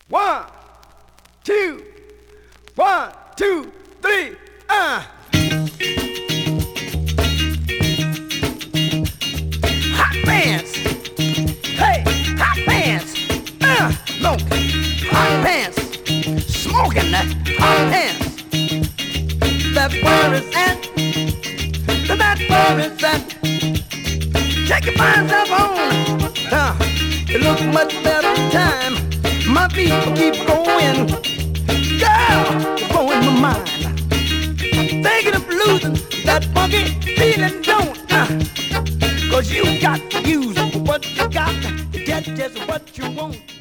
One, two, 1, 2, 3, Hot pants. Hey, hot pants. Smoking. Hot pants. Smoking that hot pants. That word is at. That word is at. Check your fine stuff on. It looks much better in time. My people keep going. Girl, you're blowing my mind. Thinking of losing that funky feeling, don't. Cause you got to use what you got to get just what you want.